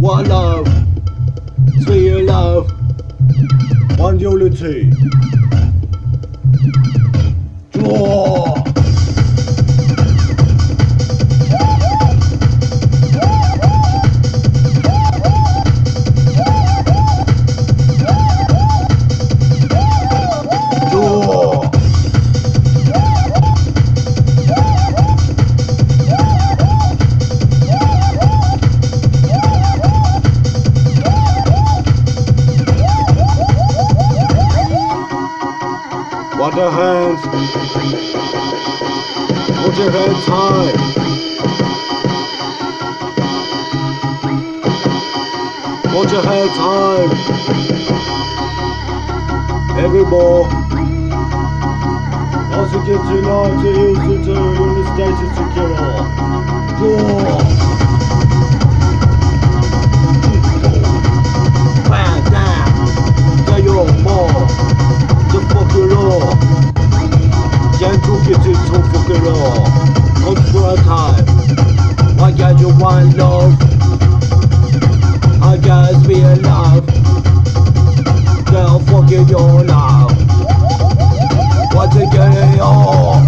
One love, three love, one unity. Draw. What the hands? Put your hands high. Put your hands high. Every ball. Also get to know to use it to when the stage is secure. Draw. Bam, down. Take your ball. The fucking law. Can't you get it so fucking law? Not for a time. I got you one love. I gotta be alive. Girl, fucking your love. What's it getting on?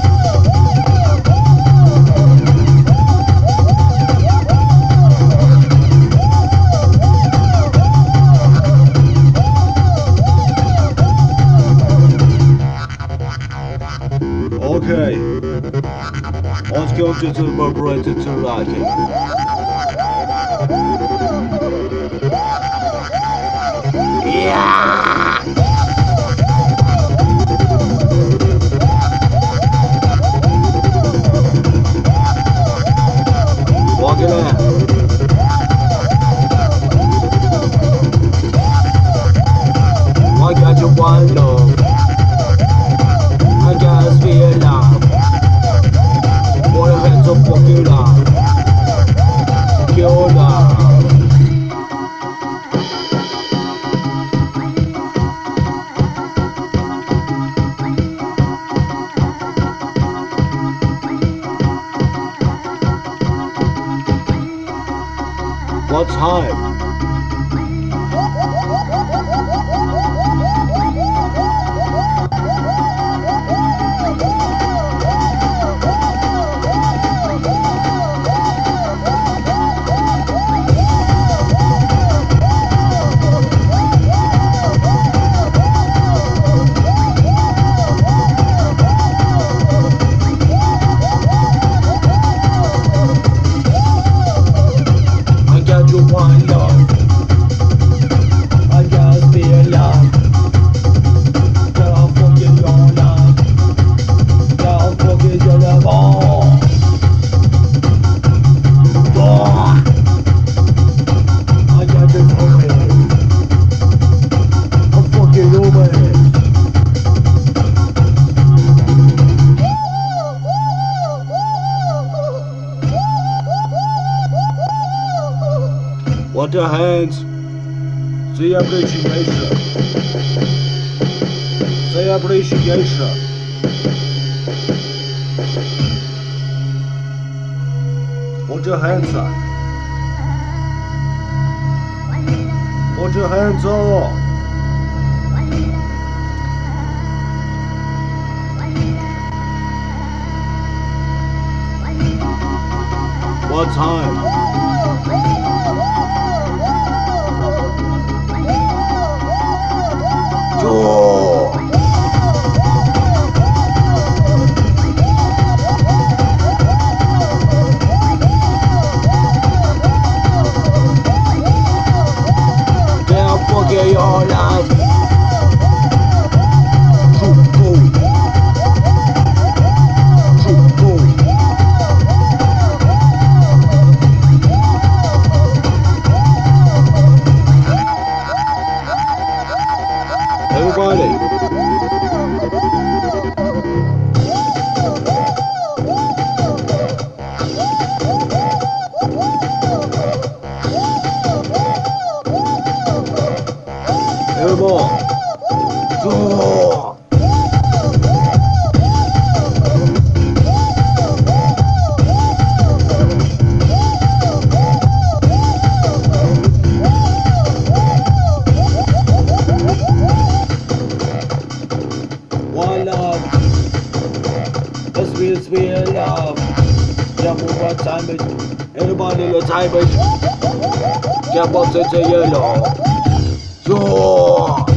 Okay, let's go to the vibrator to like it. Yeah! Walk it out. I got you one love. I gotta be alive. For the hands of fucking love. Your love. What time? One love, I gotta be alive. Girl, forget your love. Girl, forget your love. Oh, I got this over it. I'm fucking over it. What the hands? Say appreciation. Say appreciation. Put your hands up. Put your hands up. What time? Draw. Girl, forget your love. True gold. True gold. sweet, sweet love. Yeah, move what time it. Anybody know time it. Yeah, what's it to yellow? Sure.